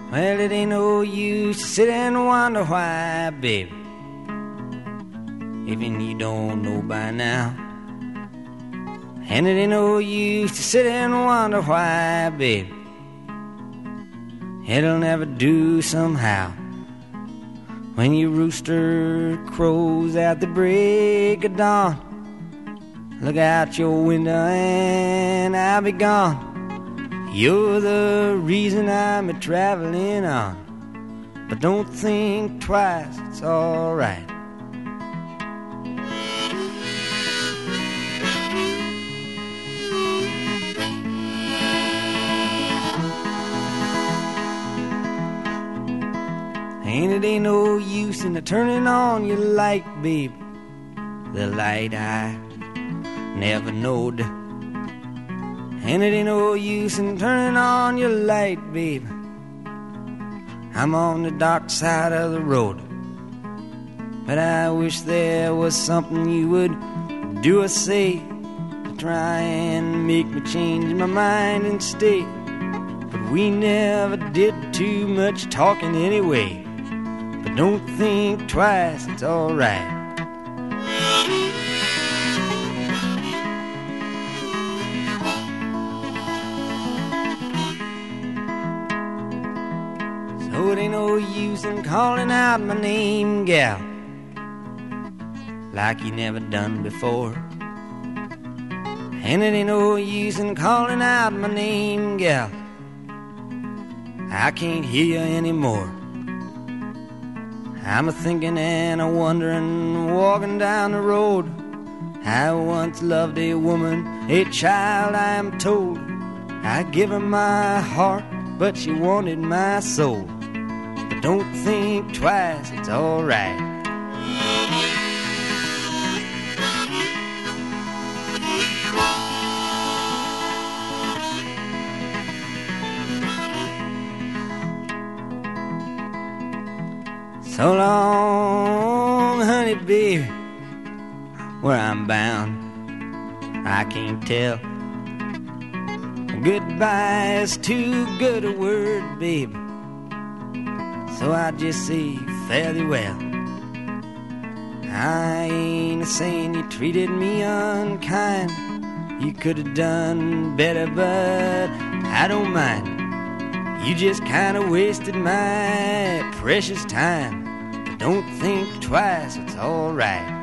Well, it ain't no use to sit and wonder why, baby. Even you don't know by now. And it ain't no use to sit and wonder why, baby. It'll never do somehow. When your rooster crows at the break of dawn, look out your window and I'll be gone. You're the reason I'm a-traveling on. But don't think twice, it's alright. And it ain't no use in turning on your light, babe. The light I never knowed. And it ain't no use in turning on your light, babe. I'm on the dark side of the road. But I wish there was something you would do or say to try and make me change my mind and stay. But we never did too much talking anyway. But don't think twice, it's alright. So it ain't no use in calling out my name, gal, like you never done before. And it ain't no use in calling out my name, gal, I can't hear you anymore. I'm a-thinking and a-wondering, walking down the road. I once loved a woman, a child I am told. I give her my heart, but she wanted my soul. But don't think twice, it's alright. So long, honey, baby, where I'm bound, I can't tell. Goodbye is too good a word, baby, so I just say fare thee well. I ain't saying you treated me unkind. You could have done better, but I don't mind. You just kind of wasted my precious time. Don't think twice, it's alright.